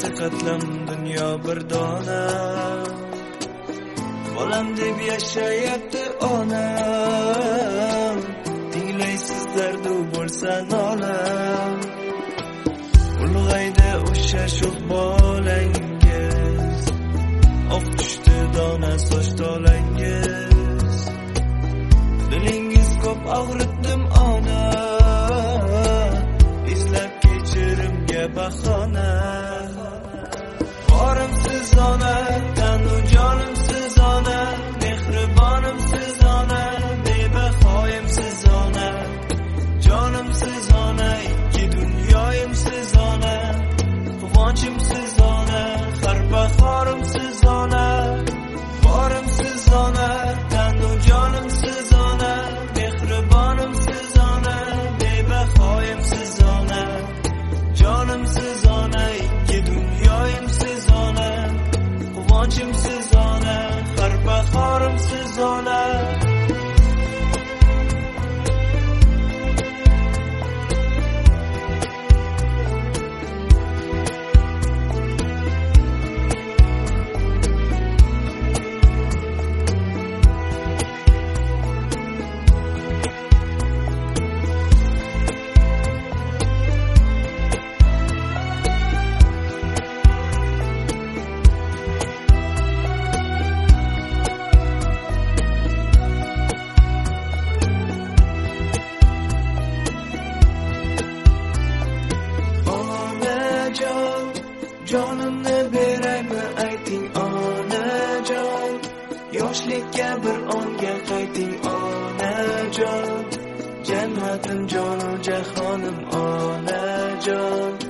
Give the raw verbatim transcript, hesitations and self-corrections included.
yetti qatlam dunyo bir dona. Bolam deb yashayapti onam, tinglaysiz dardu bo'lsa nolam. Ulg'aydi o'sha sho'x bolangiz, oq tushdi dona soch tolangiz. Dilingiz ko'p og'ritdim ona, izlab kechirimga bahona. Borimsiz ona, tanu jonimsiz ona, mehribonimsiz ona, bebahoyimsiz ona. Jonimsiz ona, ikki dunyoyimsiz ona, quvonchimsiz ona, har bahorimsiz ona. Borimsiz ona, tanu jonimsiz ona, mehribonimsiz ona, bebahoyimsiz ona. Jonimsiz ona, ikki dunyoyimsiz ona, quvonchimsiz ona, har bahorimsiz ona. Jonimni beraymi ayting onajon, yoshlikka bir onga qayting onajon. Jannatim jonu jahonim onajon.